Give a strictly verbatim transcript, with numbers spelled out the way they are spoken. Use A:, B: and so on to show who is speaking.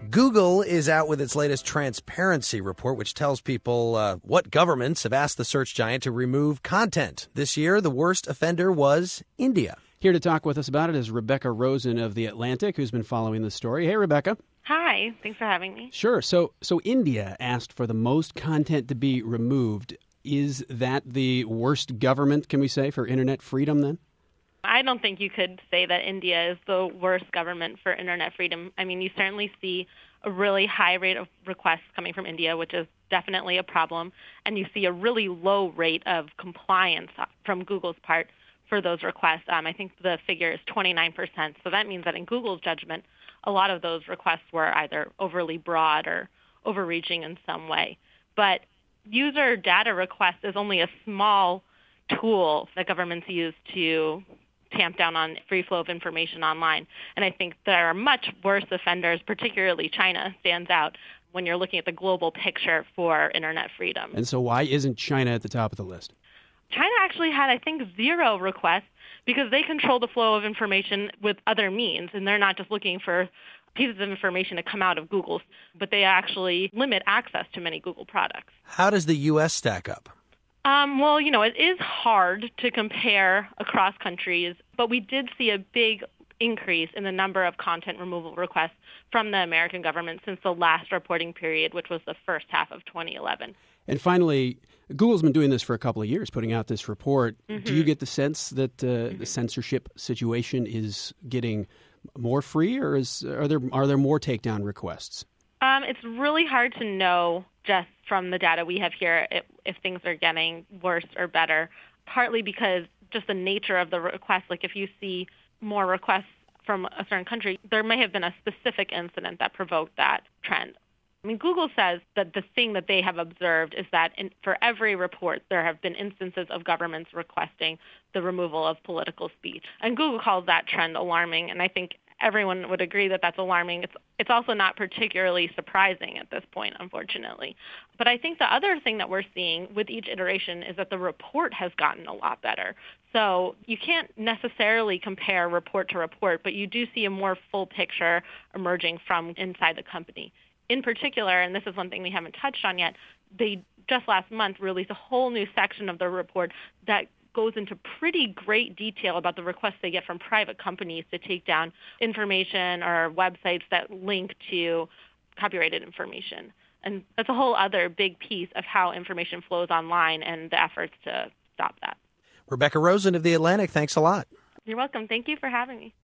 A: Google is out with its latest transparency report, which tells people uh, what governments have asked the search giant to remove content. This year, the worst offender was India.
B: Here to talk with us about it is Rebecca Rosen of The Atlantic, who's been following the story. Hey, Rebecca.
C: Hi. Thanks for having me.
B: Sure. So, so India asked for the most content to be removed. Is that the worst government, can we say, for internet freedom then?
C: I don't think you could say that India is the worst government for internet freedom. I mean, you certainly see a really high rate of requests coming from India, which is definitely a problem. And you see a really low rate of compliance from Google's part for those requests. Um, I think the figure is twenty-nine percent. So that means that in Google's judgment, a lot of those requests were either overly broad or overreaching in some way. But user data request is only a small tool that governments use to tamp down on free flow of information online. And I think there are much worse offenders, particularly China stands out when you're looking at the global picture for internet freedom.
B: And so why isn't China at the top of the list?
C: China actually had, I think, zero requests because they control the flow of information with other means, and they're not just looking for pieces of information to come out of Google, but they actually limit access to many Google products.
A: How does the U S stack up?
C: Um, well, you know, it is hard to compare across countries, but we did see a big increase in the number of content removal requests from the American government since the last reporting period, which was the first half of twenty eleven.
B: And finally, Google's been doing this for a couple of years, putting out this report. Mm-hmm. Do you get the sense that uh, mm-hmm. the censorship situation is getting more free, or is are there are there more takedown requests?
C: Um, it's really hard to know just from the data we have here if, if things are getting worse or better, partly because just the nature of the request. Like if you see more requests from a certain country, there may have been a specific incident that provoked that trend. I mean, Google says that the thing that they have observed is that in, for every report, there have been instances of governments requesting the removal of political speech. And Google calls that trend alarming, and I think everyone would agree that that's alarming. It's it's also not particularly surprising at this point, unfortunately. But I think the other thing that we're seeing with each iteration is that the report has gotten a lot better. So you can't necessarily compare report to report, but you do see a more full picture emerging from inside the company. In particular, and this is one thing we haven't touched on yet, they just last month released a whole new section of the report that goes into pretty great detail about the requests they get from private companies to take down information or websites that link to copyrighted information. And that's a whole other big piece of how information flows online and the efforts to stop that.
A: Rebecca Rosen of The Atlantic, thanks a lot.
C: You're welcome. Thank you for having me.